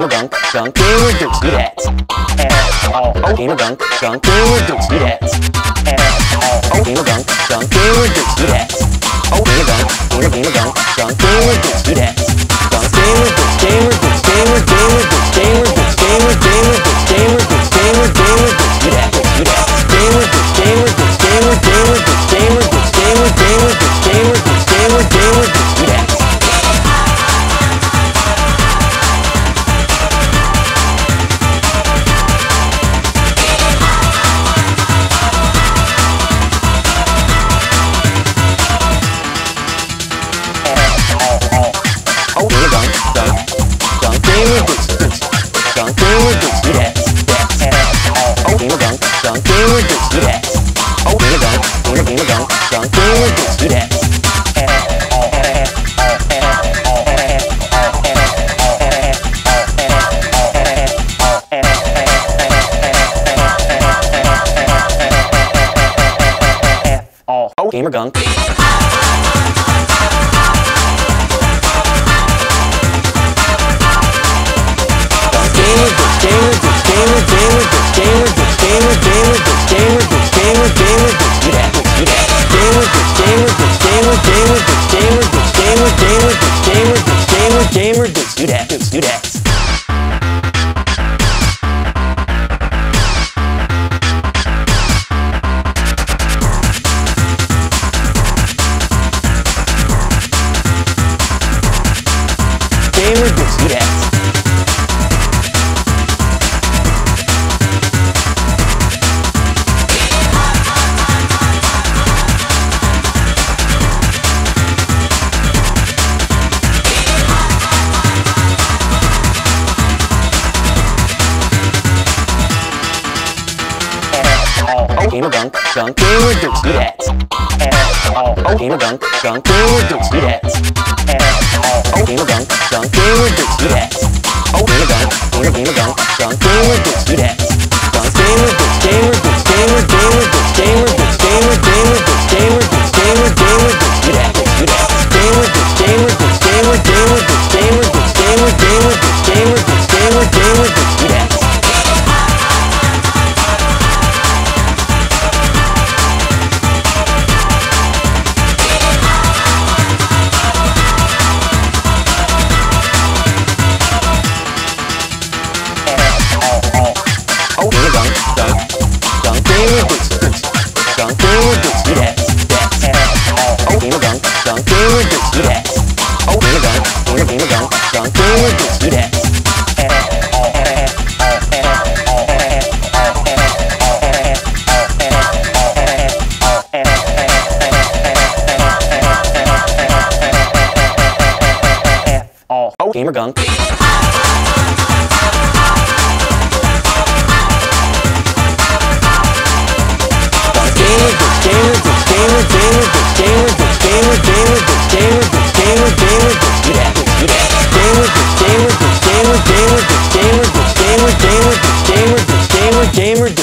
gamer gunk, gamer do that. Gamer gunk, gamer do that. Gamer gunk, gamer do that. Gamer gunk, gamer gunk, gamer do that. Gamer do, gamer do, gamer do, gamer do, gamer do, gamer do, gamer do, gamer do that, do that. Gamer do, gamer do, gamer, gamer do, gamer do, gamer, gamer do, gamer do, gamer, gamer do that. Gamer gunk. Gamer do that, do that. Gamer do that. Gamer gunk, gamer do that. Gamer gunk, gamer do that. Gamer gunk, gamer do that. Gamer gunk, gamer gunk, gamer do that. Gamer do, gamer do, gamer, gamer do, gamer do, gamer, gamer do, gamer do, gamer, gamer do that, do that. Gamer do, gamer do, gamer, gamer do, gamer do, gamer, gamer do, gamer do, gamer, gamer do that. Gamer gunk. Gamer